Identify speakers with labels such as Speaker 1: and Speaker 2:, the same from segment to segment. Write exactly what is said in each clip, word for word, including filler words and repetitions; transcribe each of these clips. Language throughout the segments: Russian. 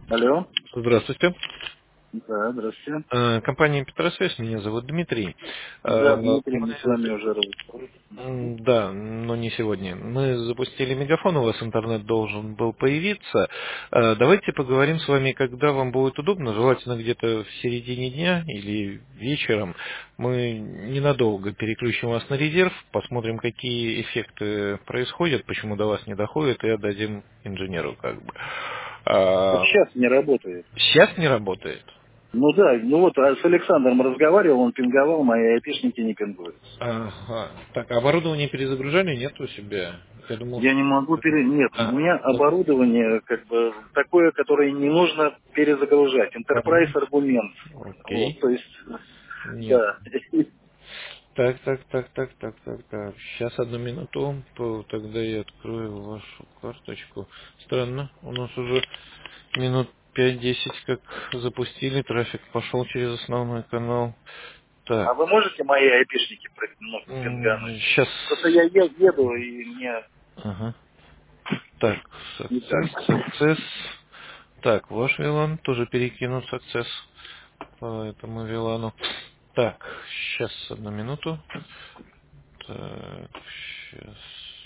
Speaker 1: Алло.
Speaker 2: Здравствуйте.
Speaker 1: Да, здравствуйте.
Speaker 2: Э, Компания Петросвязь, меня зовут Дмитрий.
Speaker 1: Да,
Speaker 2: Э,
Speaker 1: Дмитрий, мы с
Speaker 2: Мы,
Speaker 1: вами уже разговаривали.
Speaker 2: м, да, но не сегодня. Мы запустили мегафон, у вас интернет должен был появиться. Э, Давайте поговорим с вами, когда вам будет удобно, желательно где-то в середине дня или вечером. Мы ненадолго переключим вас на резерв, посмотрим, какие эффекты происходят, почему до вас не доходит, и отдадим инженеру как бы.
Speaker 1: Вот
Speaker 2: А,
Speaker 1: сейчас не работает.
Speaker 2: Сейчас не работает.
Speaker 1: Ну да, ну вот а с Александром разговаривал, он пинговал, мои айпишники не пингуют.
Speaker 2: Ага. Так, а оборудование перезагружали нет у себя? Я думал,
Speaker 1: Я не могу
Speaker 2: что...
Speaker 1: пере... Нет, у
Speaker 2: А,
Speaker 1: меня
Speaker 2: ну,
Speaker 1: оборудование как бы такое, которое не нужно перезагружать. Enterprise
Speaker 2: понятно.
Speaker 1: аргумент. Вот,
Speaker 2: Окей.
Speaker 1: то есть,
Speaker 2: Нет.
Speaker 1: да.
Speaker 2: Так, так, так, так, так, так, так. Сейчас одну минуту. По- Тогда я открою вашу карточку. Странно. У нас уже минут пять-десять как запустили. Трафик пошел через основной канал.
Speaker 1: А
Speaker 2: Так.
Speaker 1: вы можете мои айпишники про- ну, пингануть?
Speaker 2: Сейчас.
Speaker 1: Просто я е- еду и мне
Speaker 2: Ага. Так,
Speaker 1: никак.
Speaker 2: success, success. Так, ваш Вилан тоже перекинут success по этому Вилану. Так, сейчас одну минуту. Так, сейчас.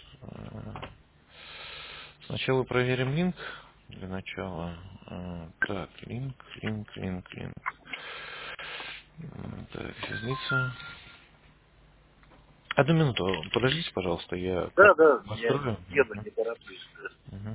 Speaker 2: Сначала проверим линк для начала. А, Так, линк, линк, линк, линк. М, Так, физлица. Одну минуту, подождите, пожалуйста, я
Speaker 1: Да,
Speaker 2: карту
Speaker 1: да, я
Speaker 2: настрою.
Speaker 1: еду,
Speaker 2: Мгм,
Speaker 1: не тороплюсь.
Speaker 2: мгм.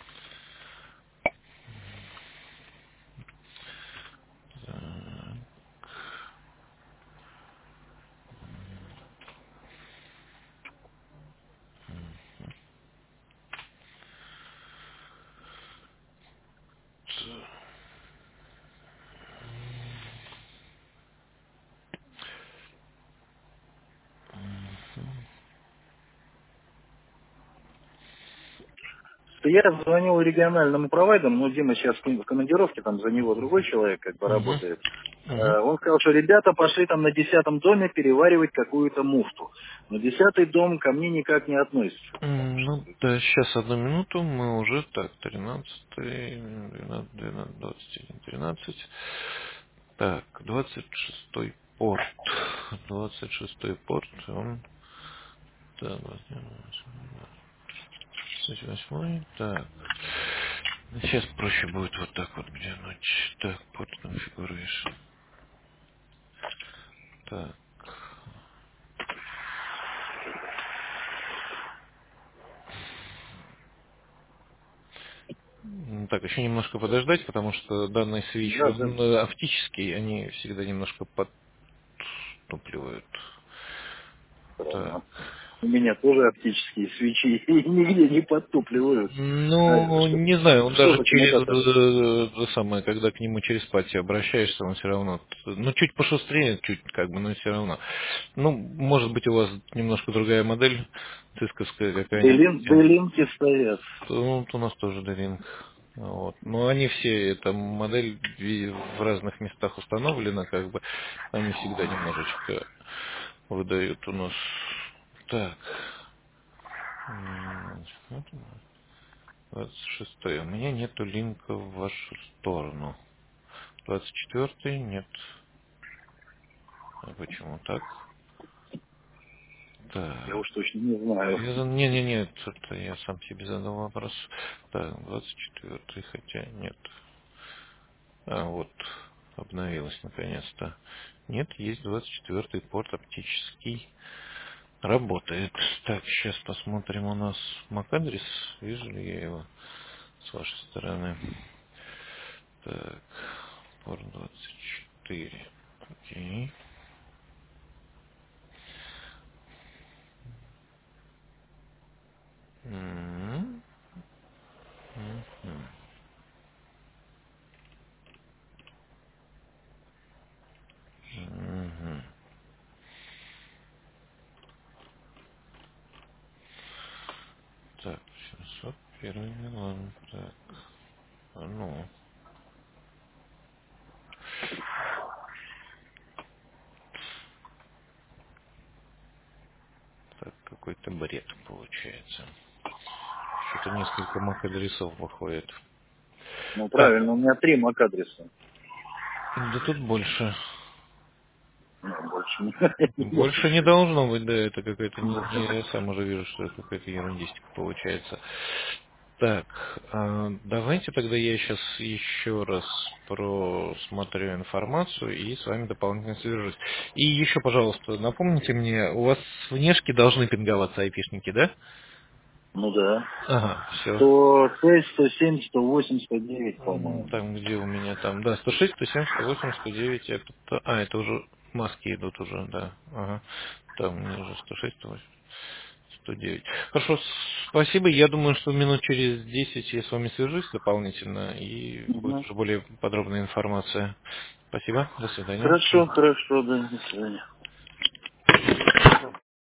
Speaker 1: Я звонил региональному провайдеру, но Дима сейчас в командировке, там за него другой человек как бы
Speaker 2: Мгм,
Speaker 1: работает.
Speaker 2: мгм.
Speaker 1: Э, Он сказал, что ребята пошли там на десятом доме переваривать какую-то муфту. Но десятый дом ко мне никак не относится. Потому
Speaker 2: М,
Speaker 1: что...
Speaker 2: Ну, да, сейчас одну минуту, мы уже, так, тринадцатый, двенадцатый, двенадцатый, двадцать один, тринадцать. Так, двадцать шестой порт. Двадцать шестой порт, он, да, двадцать восьмой, так. Сейчас проще будет вот так вот где-нибудь. Так, порт configuration. Так. М, Так, еще немножко подождать, потому что данный свич,
Speaker 1: Да, да.
Speaker 2: он э, оптический, они всегда немножко подтупливают. Так.
Speaker 1: Странно. У меня тоже оптические свечи и нигде не подтупливают. А
Speaker 2: Ну,
Speaker 1: что,
Speaker 2: не знаю, он
Speaker 1: что
Speaker 2: даже
Speaker 1: за
Speaker 2: через
Speaker 1: коммутатор?
Speaker 2: э, то самое, когда к нему через пати обращаешься, он все равно, ну, чуть пошустрее, чуть как бы, но все равно. Ну, может быть, у вас немножко другая модель, цисковская
Speaker 1: Делин,
Speaker 2: какая-нибудь.
Speaker 1: делинки стоят.
Speaker 2: Ну, вот у нас тоже D-Link. Вот. Но они все, эта модель ви- в разных местах установлена, как бы, они всегда немножечко выдают у нас. Так. М, вот у нас двадцать шестой. У меня нету линка в вашу сторону. Двадцать четвертый нет. А почему так?
Speaker 1: Я
Speaker 2: Так.
Speaker 1: уж точно не знаю.
Speaker 2: Не-не-не, это я сам себе задал вопрос. Так, двадцать четвертый, хотя нет. А, вот, обновилось наконец-то. Нет, есть двадцать четвертый порт оптический. Работает. Так, сейчас посмотрим у нас MAC-адрес. Вижу ли я его с вашей стороны? Так, порт двадцать четыре. Окей. М, мгм. Так, семьсот первый Милан. Так, а ну, так, какой-то бред получается. Что-то несколько MAC-адресов выходит.
Speaker 1: Ну,
Speaker 2: Так,
Speaker 1: правильно, у меня три мак-адреса.
Speaker 2: да тут больше.
Speaker 1: Ну, больше не, не может
Speaker 2: Больше не
Speaker 1: быть.
Speaker 2: должно быть, да, это какая-то не,
Speaker 1: Ну,
Speaker 2: не- я сам уже вижу, что это какая-то ерундистика получается. Так, а, давайте тогда я сейчас еще раз просмотрю информацию и с вами дополнительно свяжусь. И еще, пожалуйста, напомните мне, у вас внешки должны пинговаться айпишники, да?
Speaker 1: ну да.
Speaker 2: Ага, все.
Speaker 1: сто шесть, сто семь, сто восемь, сто девять,
Speaker 2: М,
Speaker 1: по-моему.
Speaker 2: Там, где у меня там, да, сто шесть, сто семь, сто восемь, сто девять, это, а, это уже маски идут уже, да, ага, там ниже сто шесть, сто восемь, сто девять. Хорошо, спасибо, я думаю, что минут через десять я с вами свяжусь дополнительно, и будет
Speaker 1: Угу.
Speaker 2: уже более подробная информация. Спасибо, до свидания.
Speaker 1: Хорошо, хорошо, да, до свидания.